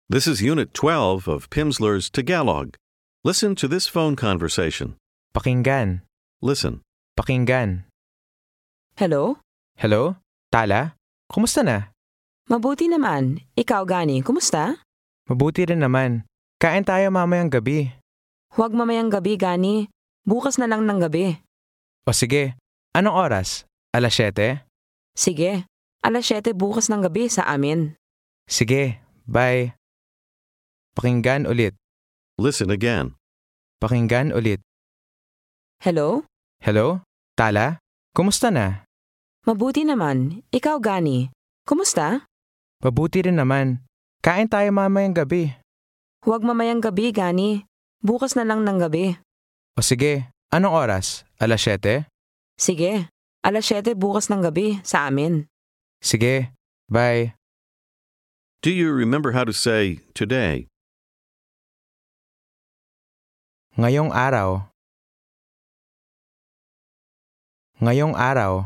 This is Unit 12 of Pimsleur's Tagalog. Listen to this phone conversation. Pakinggan. Listen. Pakinggan. Hello? Hello? Tala? Kumusta na? Mabuti naman. Ikaw, Gani, kumusta? Mabuti rin naman. Kain tayo mamayang gabi. Huwag mamayang gabi, Gani. Bukas na lang ng gabi. O sige, anong oras? 7:00? Sige, 7:00 bukas ng gabi sa amin. Sige, bye. Pakinggan ulit. Listen again. Pakinggan ulit. Hello? Hello? Tala? Kumusta na? Mabuti naman. Ikaw, Gani, kumusta? Mabuti rin naman. Kain tayo mamayang gabi. Huwag mamayang gabi, Gani. Bukas na lang ng gabi. O sige, anong oras? 7:00? Sige, 7:00 bukas ng gabi sa amin. Sige, bye. Do you remember how to say today? Ngayong araw. Ngayong araw.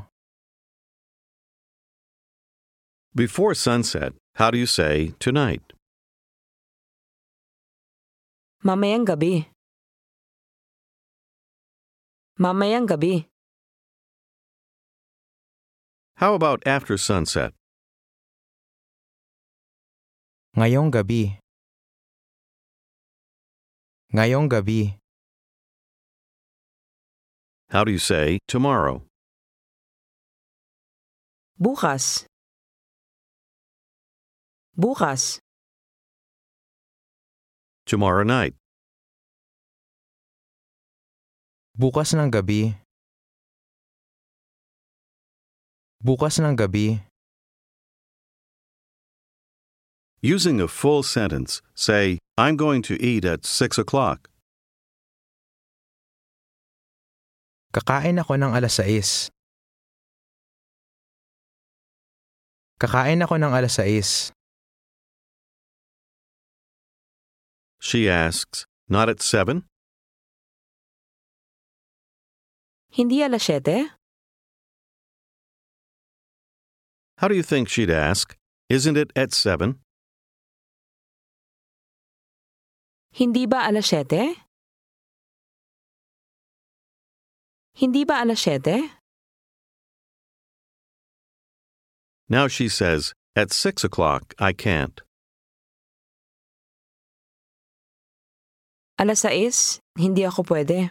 Before sunset, how do you say tonight? Mamayang gabi. Mamayang gabi. How about after sunset? Ngayong gabi. Ngayong gabi. How do you say tomorrow? Bukas. Bukas. Tomorrow night. Bukas ng gabi. Bukas ng gabi. Using a full sentence, say, I'm going to eat at 6 o'clock. Kakain ako ng 6:00. Kakain ako ng 6:00. She asks, not at 7? Hindi 7:00? How do you think she'd ask? Isn't it at 7? Hindi ba 7:00? Hindi ba 7:00? Now she says, at 6 o'clock, I can't. 6:00, hindi ako pwede.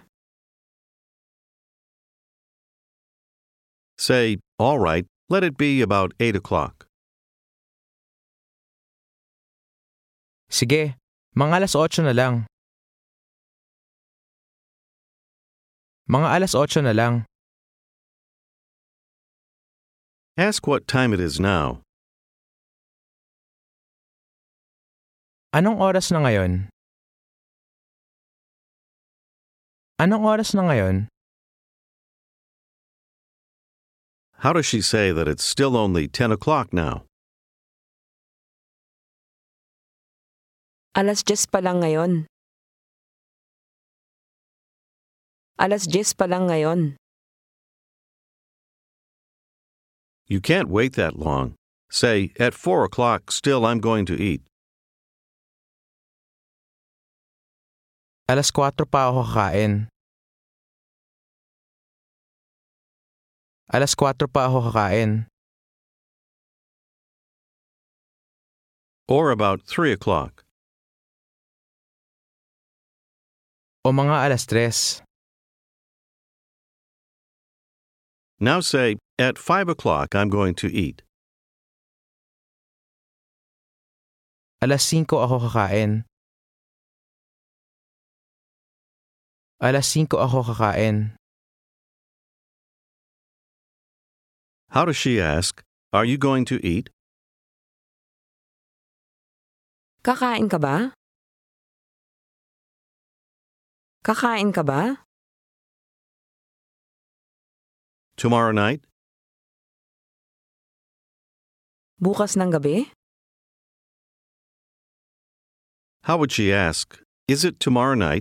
Say, all right, let it be about 8 o'clock. Sige, mga 8:00 na lang. Mga 8:00 na lang. Ask what time it is now. Anong oras na ngayon? Anong oras na ngayon? How does she say that it's still only 10 o'clock now? 10:00 pa lang ngayon. 10:00 pa lang ngayon. You can't wait that long. Say, at 4 o'clock, still I'm going to eat. 4:00 pa ako kakain. 4:00 pa ako kakain. Or about 3 o'clock. O mga 3:00. Now say, at 5 o'clock I'm going to eat. 5:00 ako kakain. 5:00 ako kakain. How does she ask, are you going to eat? Kakain ka ba? Kakain ka ba? Tomorrow night? Bukas ng gabi? How would she ask, is it tomorrow night?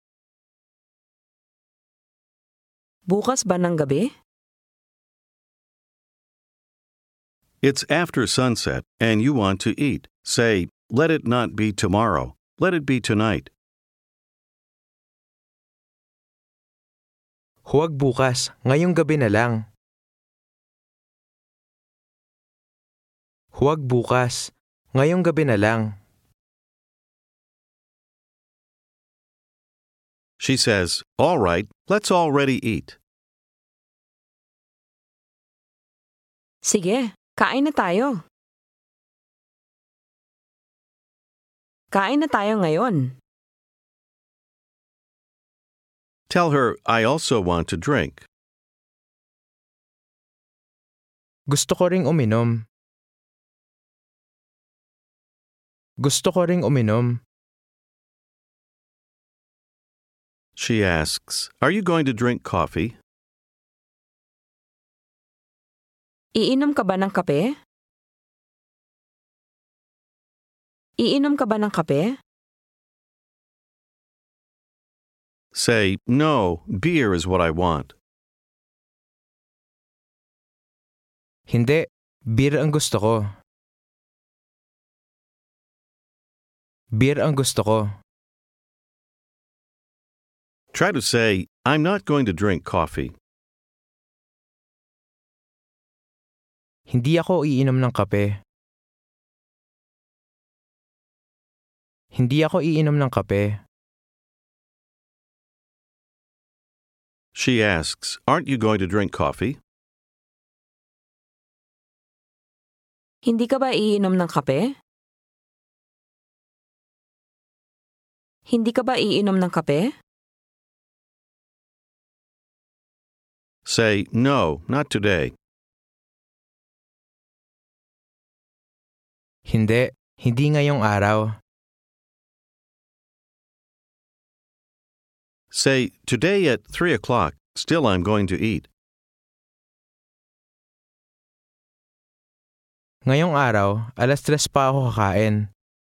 Bukas ba ng gabi? It's after sunset and you want to eat. Say, let it not be tomorrow. Let it be tonight. Huwag bukas, ngayong gabi na lang. Huwag bukas, ngayong gabi na lang. She says, all right, let's already eat. Sige, kain na tayo. Kain na tayo ngayon. Tell her, I also want to drink. Gusto ko ring uminom. Gusto ko ring uminom. She asks, are you going to drink coffee? Iinom ka ba ng kape? Iinom ka ba ng kape? Say, no, beer is what I want. Hindi, beer ang gusto ko. Beer ang gusto ko. Try to say, I'm not going to drink coffee. Hindi ako iinom ng kape. Hindi ako iinom ng kape. She asks, aren't you going to drink coffee? Hindi ka ba iinom ng kape? Hindi ka ba iinom ng kape? Say, no, not today. Hindi, hindi ngayong araw. Say, today at 3 o'clock, still I'm going to eat. Ngayong araw, 3:00 pa ako kakain.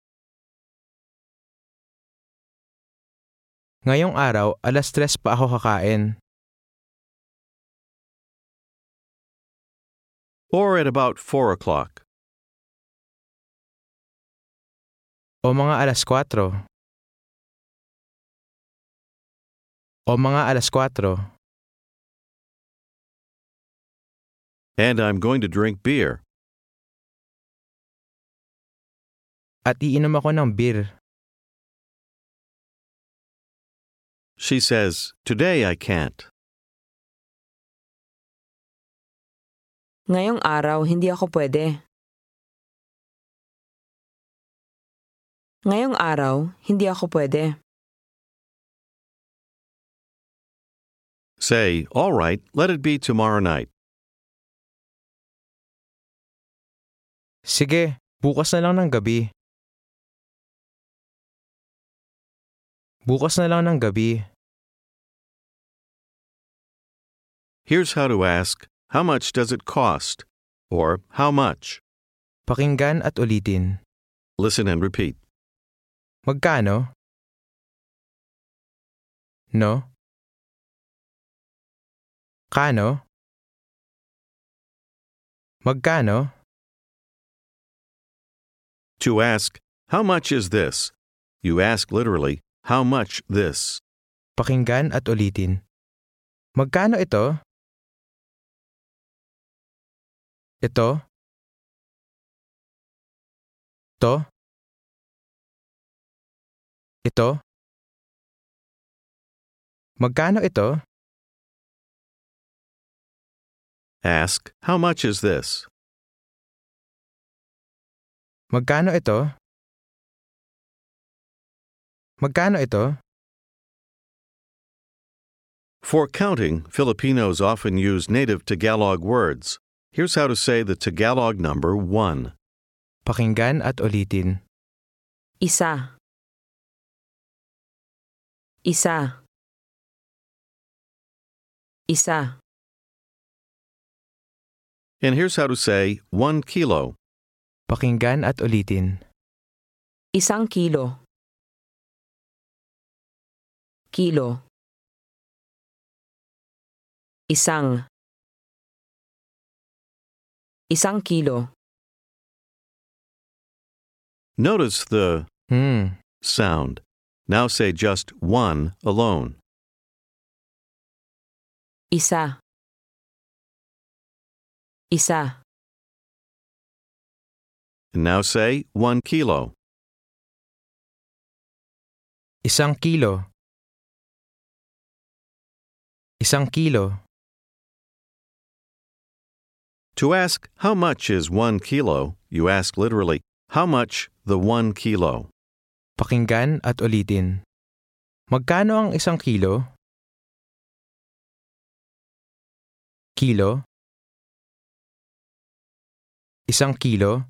Ngayong araw, 3:00 pa ako kakain. Or at about 4 o'clock. O mga 4:00. O mga 4:00. And I'm going to drink beer. At iinom ako ng beer. She says, today I can't. Ngayong araw, hindi ako pwede. Ngayong araw, hindi ako pwede. Say, all right, let it be tomorrow night. Sige, bukas na lang ng gabi. Bukas na lang ng gabi. Here's how to ask, how much does it cost? Or how much? Pakinggan at ulitin. Listen and repeat. Magkano? No? Kano? Magkano? To ask, how much is this? You ask literally, how much this? Pakinggan at ulitin. Magkano ito? Ito? To? Ito? Magkano ito? Ask, how much is this? Magkano ito? Magkano ito? For counting, Filipinos often use native Tagalog words. Here's how to say the Tagalog number 1. Pakinggan at ulitin. Isa. Isa. Isa. And here's how to say 1 kilo. Pakinggan at ulitin. 1 kilo. Kilo. Isang. 1 kilo. Notice the Hmm. sound. Now say just one alone. Isa. Isa. And now say 1 kilo. 1 kilo. 1 kilo. To ask how much is 1 kilo, you ask literally, how much the 1 kilo? Pakinggan at ulitin. Magkano ang 1 kilo? Kilo. 1 kilo.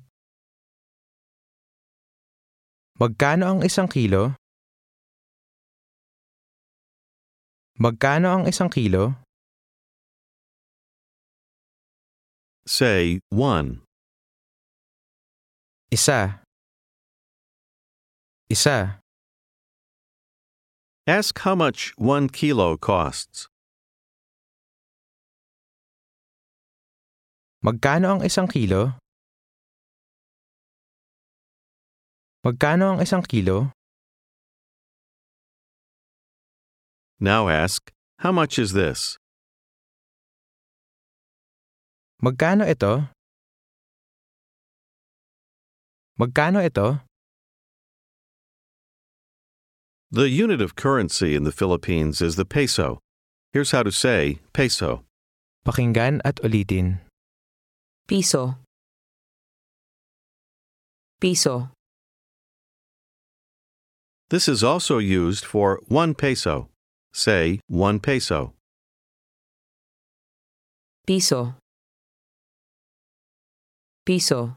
Magkano ang 1 kilo? Magkano ang 1 kilo? Say 1. Isa. Isa. Ask how much 1 kilo costs. Magkano ang 1 kilo? Magkano ang 1 kilo? Now ask, how much is this? Magkano ito? Magkano ito? The unit of currency in the Philippines is the peso. Here's how to say peso. Pakinggan at ulitin. Piso. Piso. This is also used for 1 peso. Say 1 peso. Piso. Piso.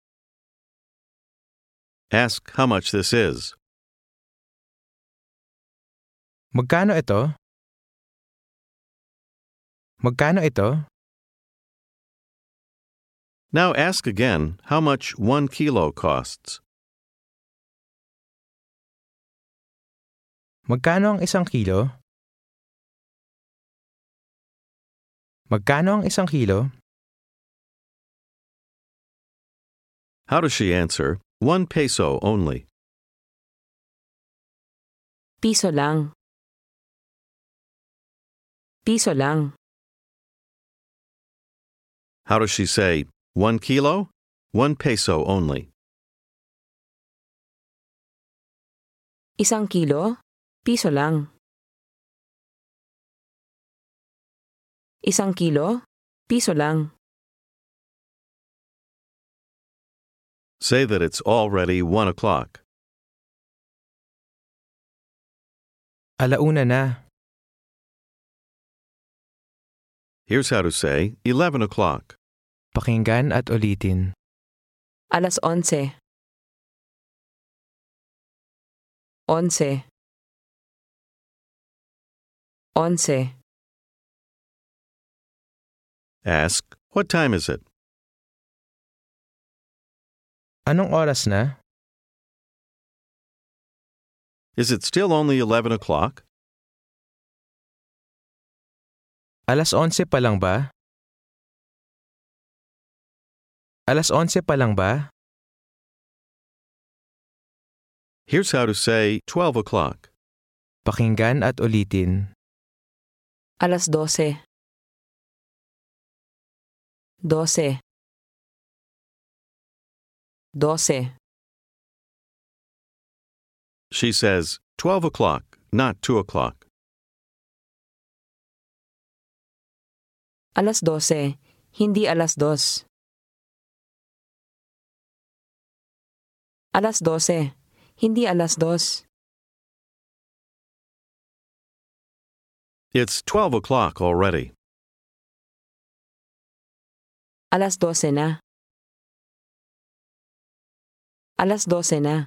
Ask how much this is. Magkano ito? Magkano ito? Now ask again how much 1 kilo costs. Magkano ang 1 kilo? Magkano ang 1 kilo? How does she answer? 1 peso only. Piso lang. Piso lang. How does she say 1 kilo? 1 peso only. 1 kilo? Piso lang. 1 kilo? Piso lang. Say that it's already 1 o'clock. Alauna na. Here's how to say 11 o'clock. Pakinggan at ulitin. 11:00. 11. 11. Ask, what time is it? Anong oras na? Is it still only 11 o'clock? 11:00 pa lang ba? 11:00 pa lang ba? Here's how to say 12 o'clock. Pakinggan at ulitin. 12:00. 12. 12. She says 12 o'clock, not 2 o'clock. 12:00, hindi 2:00. 12:00, hindi 2:00. It's 12 o'clock already. 12:00 na. 12:00 na.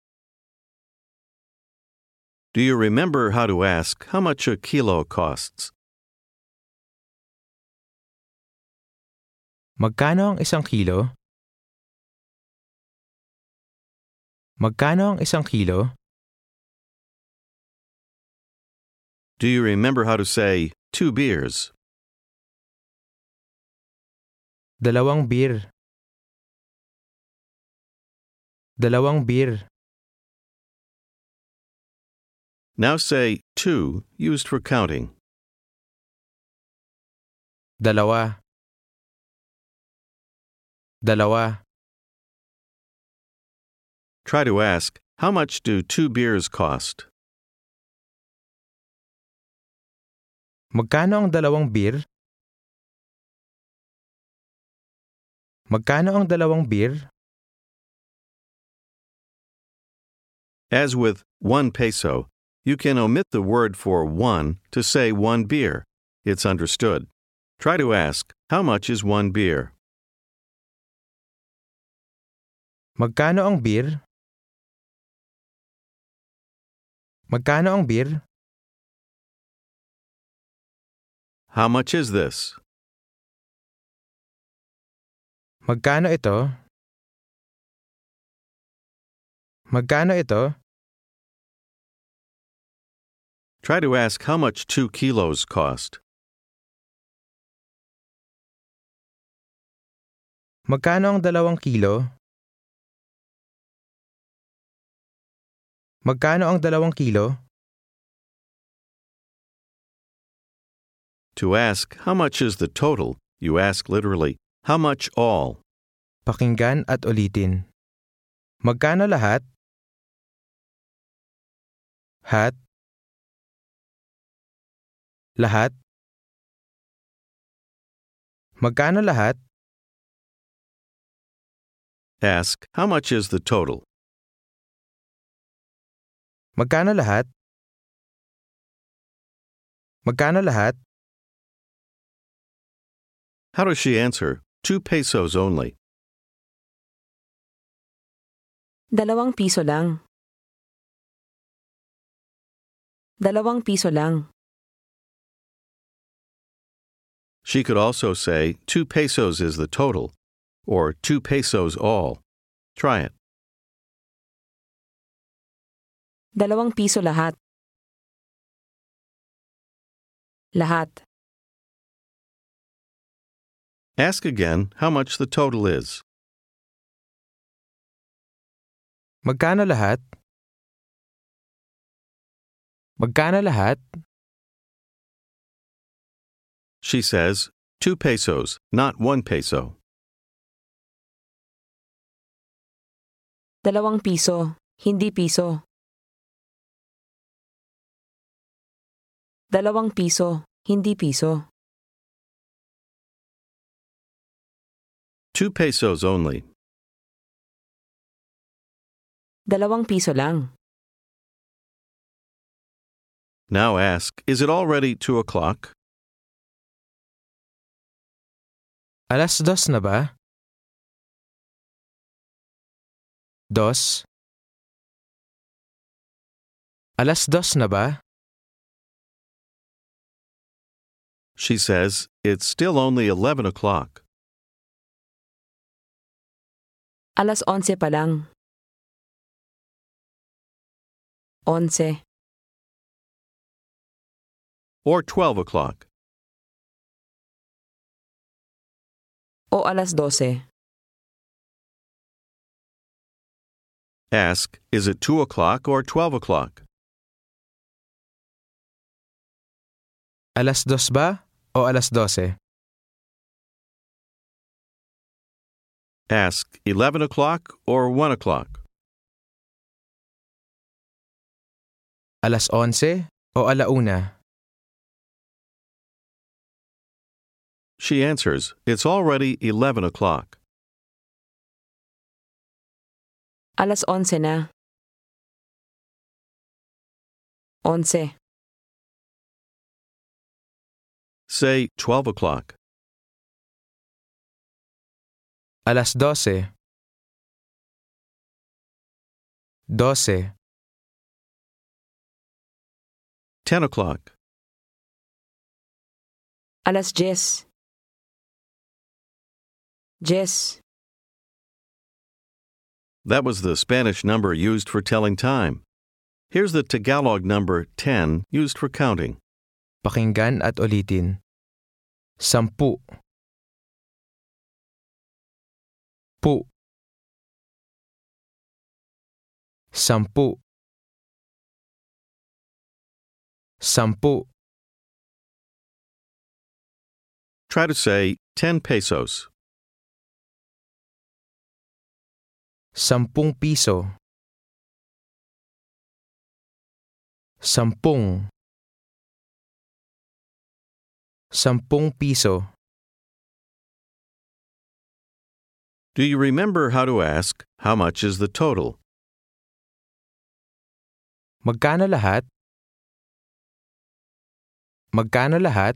Do you remember how to ask how much a kilo costs? Magkano ang 1 kilo? Magkano ang 1 kilo? Do you remember how to say 2 beers? 2 beer. Dalawang beer. Now say 2 used for counting. Dalawa. Dalawa. Try to ask, how much do 2 beers cost? Magkano ang dalawang beer? Magkano ang dalawang beer? As with 1 peso, you can omit the word for 1 to say 1 beer. It's understood. Try to ask, how much is 1 beer? Magkano ang beer? Magkano ang beer? How much is this? Magkano ito? Magkano ito? Try to ask how much 2 kilos cost. Magkano ang 2 kilo? Magkano ang 2 kilo? To ask how much is the total, you ask literally, how much all? Pakinggan at ulitin. Magkano lahat? Hat? Lahat? Magkano lahat? Ask, how much is the total? Magkano lahat? Magkano lahat? How does she answer? 2 pesos only. 2 piso lang. 2 piso lang. She could also say 2 pesos is the total, or 2 pesos all. Try it. 2 piso lahat. Lahat. Ask again how much the total is. Magkano lahat? Magkano lahat? She says 2 pesos, not 1 peso. 2 piso, hindi piso. 2 piso, hindi piso. 2 pesos only. 2 piso lang. Now ask, is it already 2 o'clock? 2:00 na ba? 2. 2:00 na ba? She says, it's still only 11 o'clock. 11:00 pa lang. 11. Or 12 o'clock. O 12:00. Ask, is it 2 o'clock or 12 o'clock? 2:00 ba o 12:00? Ask, 11 o'clock or 1 o'clock? 11:00 o 1:00? She answers, it's already 11 o'clock. 11:00 na. 11. Say 12 o'clock. 12:00. 12. 10 o'clock. 10:00. 10. That was the Spanish number used for telling time. Here's the Tagalog number 10 used for counting. Pakinggan at ulitin. 10. Pu. 10. 10. Try to say 10 pesos. 10 piso. 10. 10 piso. Do you remember how to ask, how much is the total? Magkano lahat? Magkano lahat?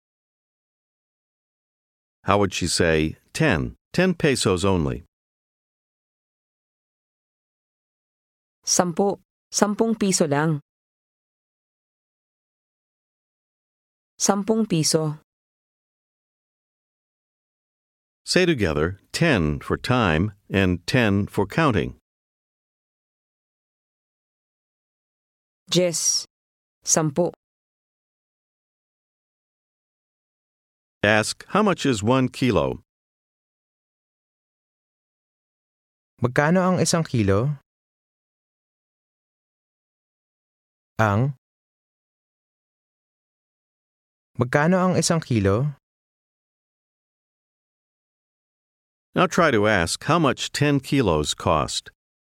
How would she say 10? 10 pesos only. 10. 10 piso lang. 10 piso. Say together 10 for time and 10 for counting. 10. 10. Ask, how much is 1 kilo? Magkano ang 1 kilo? Ang? Magkano ang 1 kilo? Now try to ask how much 10 kilos cost.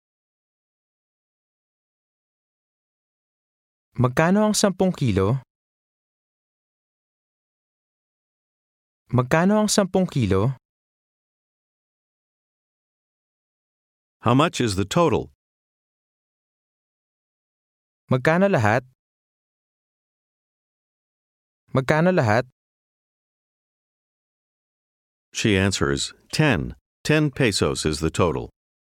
Magkano ang 10 kilo? Magkano ang 10 kilo? How much is the total? Magkano lahat? Magkano lahat? She answers 10. 10 pesos is the total.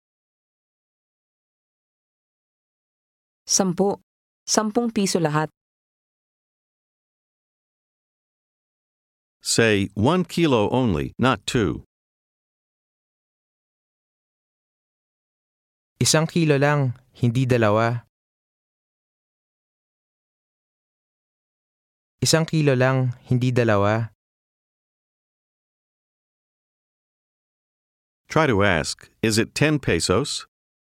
10. 10 piso lahat. Say 1 kilo only, not 2. 1 kilo lang, hindi dalawa. 1 kilo lang, hindi dalawa. Try to ask, is it 10 pesos?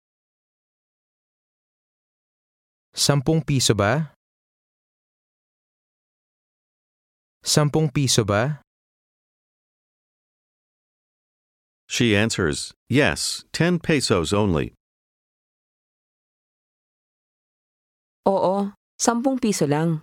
10 piso ba? 10 piso ba? She answers, yes, 10 pesos only. Oo, 10 piso lang.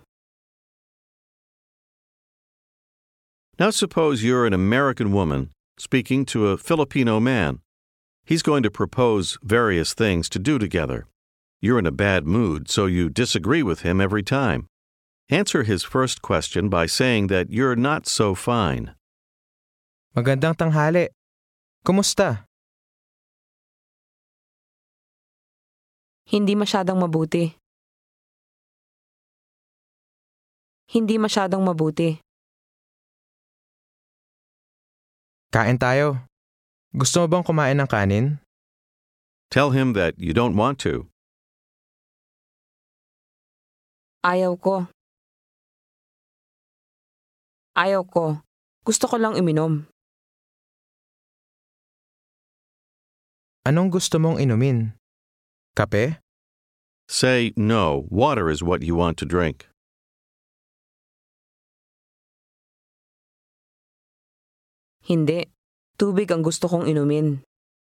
Now suppose you're an American woman speaking to a Filipino man. He's going to propose various things to do together. You're in a bad mood, so you disagree with him every time. Answer his first question by saying that you're not so fine. Magandang tanghali. Kumusta? Hindi masyadong mabuti. Hindi masyadong mabuti. Kain tayo. Gusto mo bang kumain ng kanin? Tell him that you don't want to. Ayaw ko. Ayaw ko. Gusto ko lang uminom. Anong gusto mong inumin? Kape? Say, no, water is what you want to drink. Hindi. Tubig ang gusto kong inumin.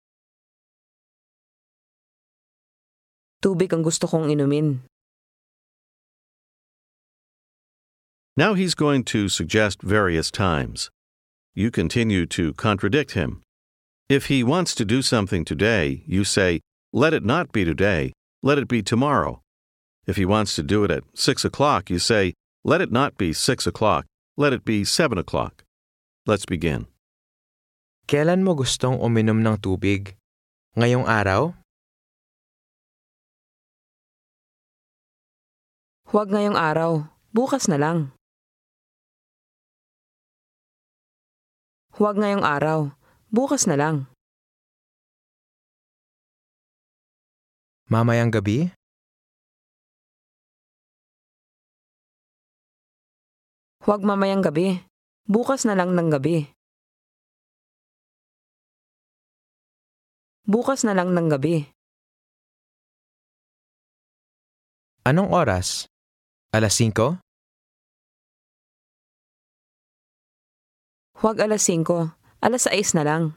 Tubig ang gusto kong inumin. Now he's going to suggest various times. You continue to contradict him. If he wants to do something today, you say, let it not be today, let it be tomorrow. If he wants to do it at 6 o'clock, you say, let it not be 6 o'clock, let it be 7 o'clock. Let's begin. Kailan mo gustong uminom ng tubig? Ngayong araw? Huwag ngayong araw. Bukas na lang. Huwag ngayong araw. Bukas na lang. Mamayang gabi? Huwag mamayang gabi. Bukas na lang ng gabi. Bukas na lang ng gabi. Anong oras? 5:00? Huwag 5:00, 6:00 na lang.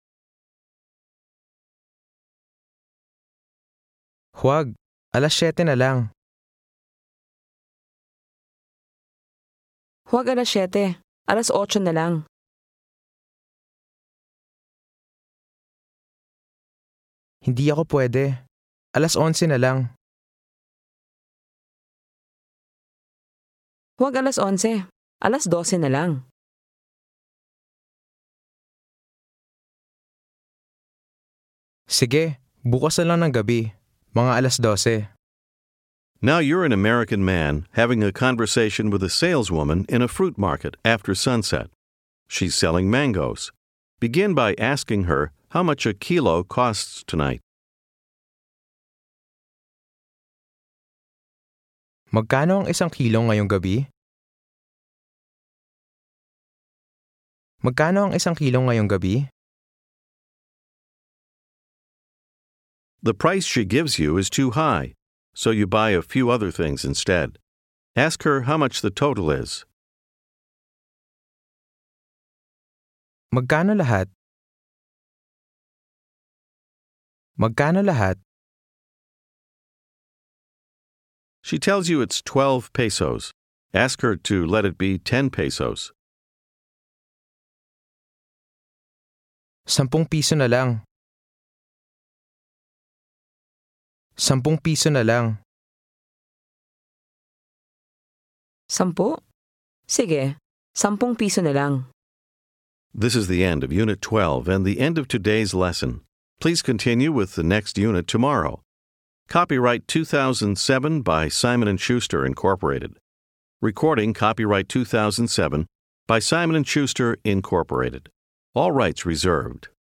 Huwag, 7:00 na lang. Huwag 7:00, 8:00 na lang. Hindi ako pwede. 11:00 na lang. Huwag 11:00, 12:00 na lang. Sige, bukas na lang ng gabi. Mga 12:00. Now you're an American man having a conversation with a saleswoman in a fruit market after sunset. She's selling mangoes. Begin by asking her how much a kilo costs tonight. Magkano ang 1 kilo ngayong gabi? Magkano ang 1 kilo ngayong gabi? The price she gives you is too high, so you buy a few other things instead. Ask her how much the total is. Magkano lahat? Magkano lahat? She tells you it's 12 pesos. Ask her to let it be 10 pesos. 10 piso na lang. 10 piso na lang. 10? Sige, 10 piso na lang. This is the end of Unit 12 and the end of today's lesson. Please continue with the next unit tomorrow. Copyright 2007 by Simon & Schuster, Incorporated. Recording copyright 2007 by Simon & Schuster, Incorporated. All rights reserved.